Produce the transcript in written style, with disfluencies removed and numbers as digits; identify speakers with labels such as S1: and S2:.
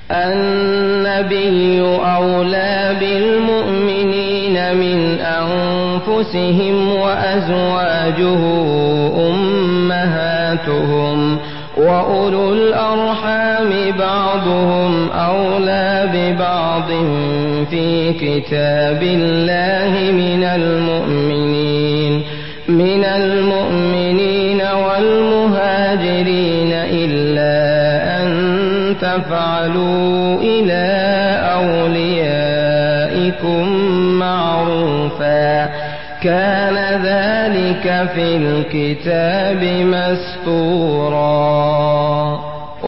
S1: النبي أولى بالمؤمنين من أنفسهم وأزواجه أمهاتهم وأولو الأرحام بعضهم أولى ببعض في كتاب الله من المؤمنين والمهاجرين إلا أن تفعلوا إلى أوليائكم معروفا كان ذلك في الكتاب مسطورا.